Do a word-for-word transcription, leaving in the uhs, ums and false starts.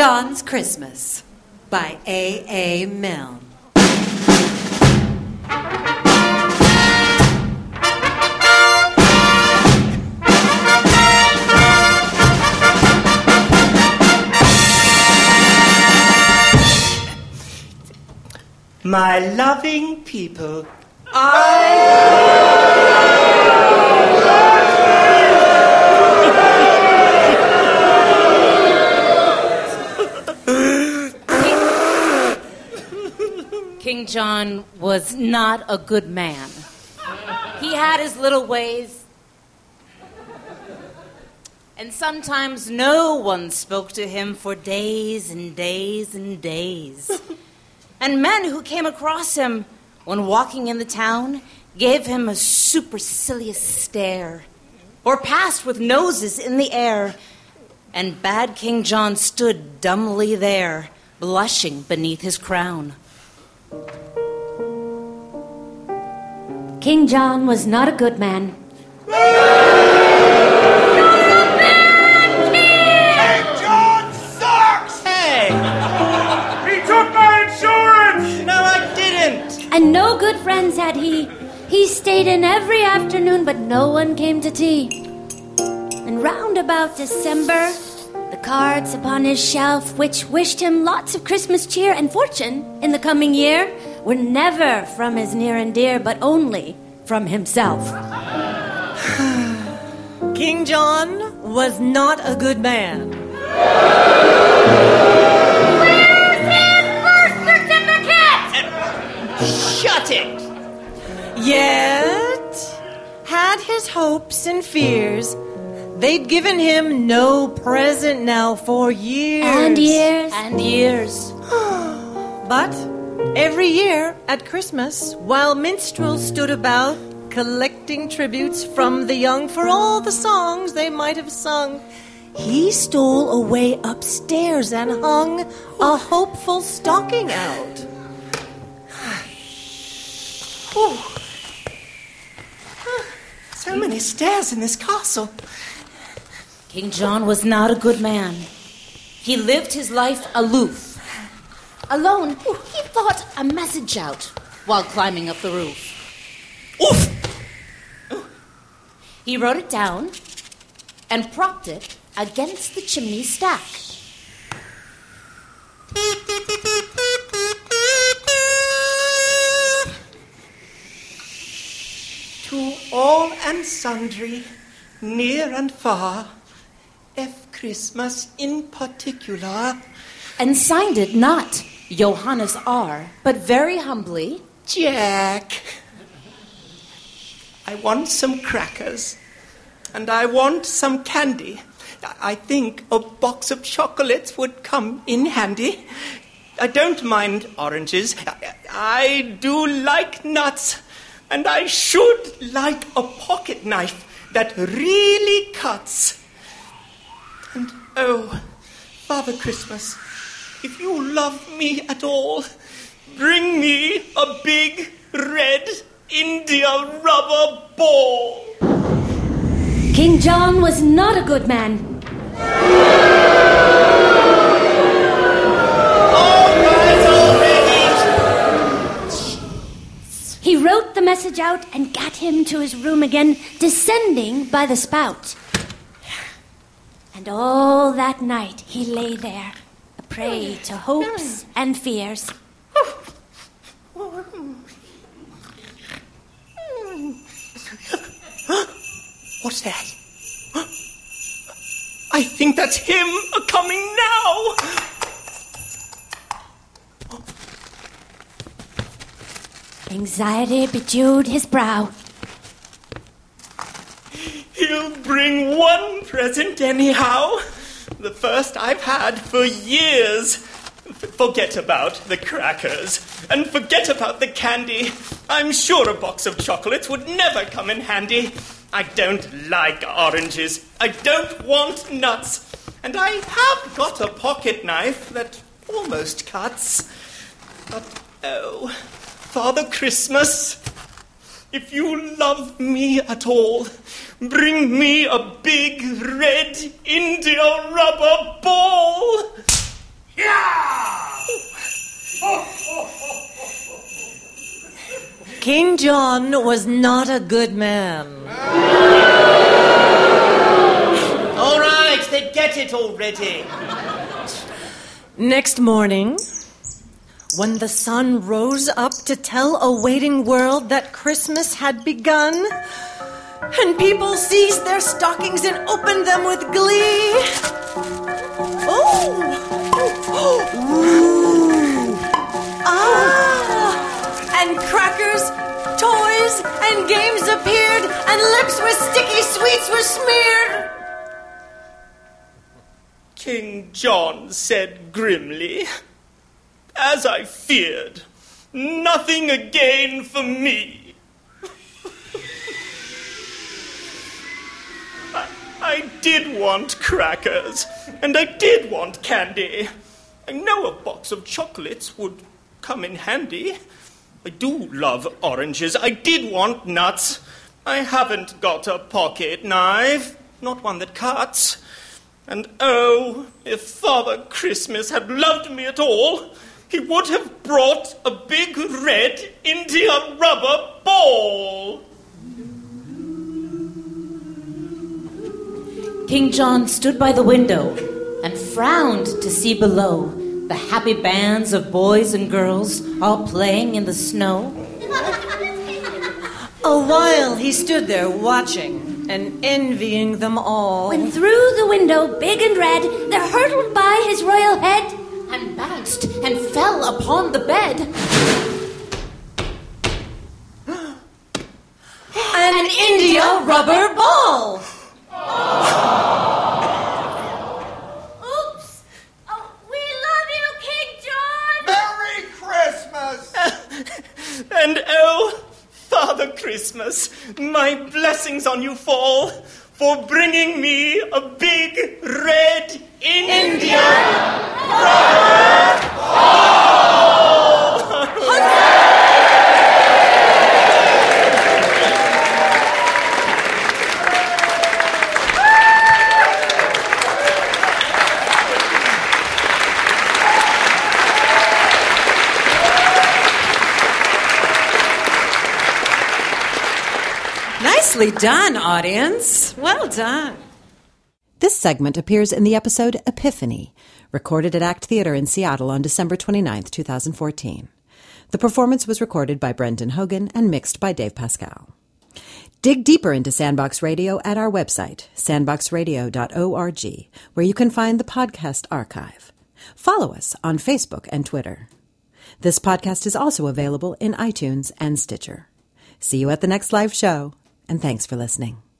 John's Christmas by A A. Milne. My loving people, King John was not a good man. He had his little ways. And sometimes no one spoke to him for days and days and days. And men who came across him when walking in the town gave him a supercilious stare, or passed with noses in the air, and bad King John stood dumbly there, blushing beneath his crown. King John was not a good man. And no good friends had he. He stayed in every afternoon, but no one came to tea. And round about December, the cards upon his shelf, which wished him lots of Christmas cheer and fortune in the coming year, were never from his near and dear, but only from himself. King John was not a good man. shut it! Yet, had his hopes and fears, they'd given him no present now for years. And years. And years. But every year at Christmas, while minstrels stood about collecting tributes from the young for all the songs they might have sung, he stole away upstairs and hung a hopeful stocking out. Ooh. So many stairs in this castle. King John was not a good man. He lived his life aloof. Alone, he thought a message out while climbing up the roof. Oof! He wrote it down and propped it against the chimney stack. To all and sundry, near and far, F. Christmas in particular. And signed it not Johannes R., but very humbly, Jack. I want some crackers, and I want some candy. I think a box of chocolates would come in handy. I don't mind oranges. I do like nuts, and I should like a pocket knife that really cuts. And oh, Father Christmas, if you love me at all, bring me a big red India rubber ball. King John was not a good man. All right already. He wrote the message out and got him to his room again, descending by the spout. And all that night he lay there, a prey to hopes and fears. What's that? I think that's him coming now. Anxiety bedewed his brow. He'll bring one present anyhow. The first I've had for years. F- forget about the crackers. And forget about the candy. I'm sure a box of chocolates would never come in handy. I don't like oranges. I don't want nuts. And I have got a pocket knife that almost cuts. But, oh, Father Christmas, if you love me at all, bring me a big red India rubber ball. King John was not a good man. All right, they get it already. Next morning, when the sun rose up to tell a waiting world that Christmas had begun, and people seized their stockings and opened them with glee. Oh! Ooh! Ah! And crackers, toys, and games appeared, and lips with sticky sweets were smeared. King John said grimly, "As I feared, nothing again for me." I, I did want crackers, and I did want candy. I know a box of chocolates would come in handy. I do love oranges. I did want nuts. I haven't got a pocket knife, not one that cuts. And oh, if Father Christmas had loved me at all, he would have brought a big red India rubber ball. King John stood by the window and frowned to see below the happy bands of boys and girls all playing in the snow. A while he stood there watching and envying them all. When through the window, big and red, there hurtled by his royal head, And bounced and fell upon the bed. An India rubber ball. oops! Oh, we love you, King John! Merry Christmas! And oh, Father Christmas, my blessings on you fall for bringing me a big red India rubber ball. Nicely done, audience. Well done. This segment appears in the episode Epiphany, recorded at Act Theater in Seattle on December twenty-ninth, twenty fourteen. The performance was recorded by Brendan Hogan and mixed by Dave Pascal. Dig deeper into Sandbox Radio at our website, sandbox radio dot org, where you can find the podcast archive. Follow us on Facebook and Twitter. This podcast is also available in iTunes and Stitcher. See you at the next live show, and thanks for listening.